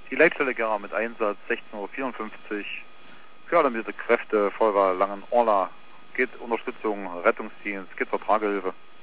Die Leitstelle Gera mit Einsatz 16:54 Uhr. Für alarmierte Kräfte, Feuerwehr Langenorla. Geht Unterstützung, Rettungsdienst, geht Vertragehilfe.